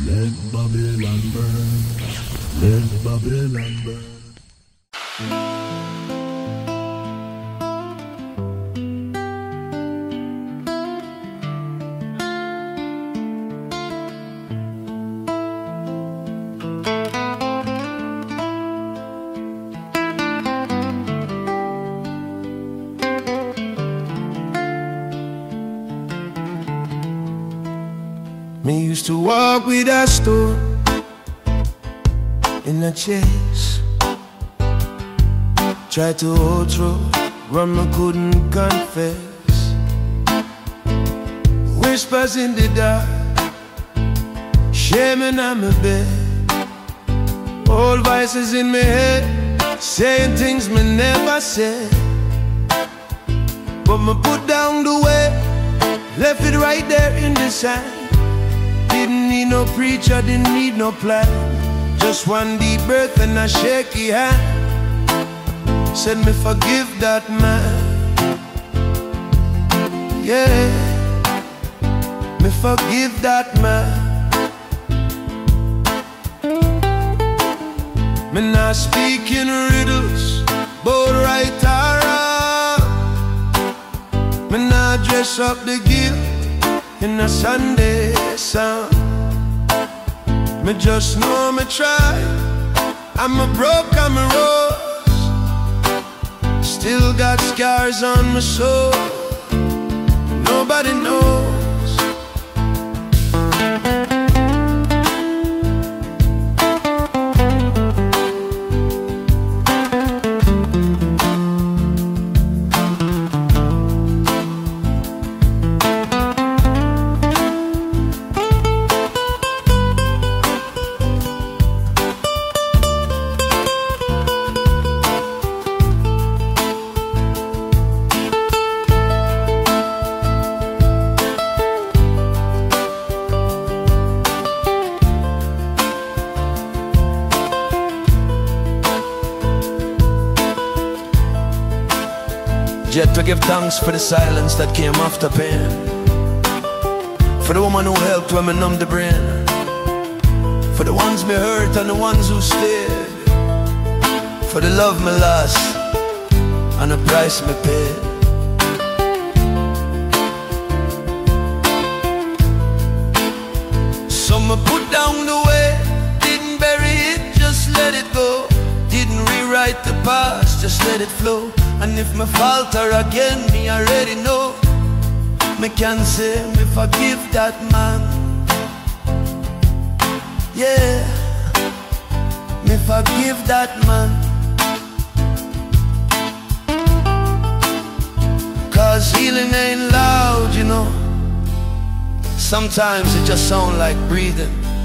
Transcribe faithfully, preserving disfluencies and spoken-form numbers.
Let Babylon burn. Let Babylon burn. Me used to walk with a stone in a chase. Tried to hold through, run I couldn't confess. Whispers in the dark, shaming on my bed. Old voices in my head, saying things me never said. But me put down the weight, left it right there in the sand. Didn't need no preacher, didn't need no plan. Just one deep breath and a shaky hand. Said me forgive that man. Yeah, me forgive that man. Me not speaking riddles, both right or wrong. Me not dress up the guilt in a Sunday song. Me just know me try. I'm a broke, I'm a rose. Still got scars on my soul. Nobody knows. Yet to give thanks for the silence that came after pain. For the woman who helped when me numb the brain. For the ones me hurt and the ones who stayed. For the love me lost and the price me paid. So me put down the weight, didn't bury it, just let it go. Didn't rewrite the past, just let it flow. And if me falter again, me already know. Me can say me forgive that man. Yeah, me forgive that man. Cause healing ain't loud, you know. Sometimes it just sound like breathing.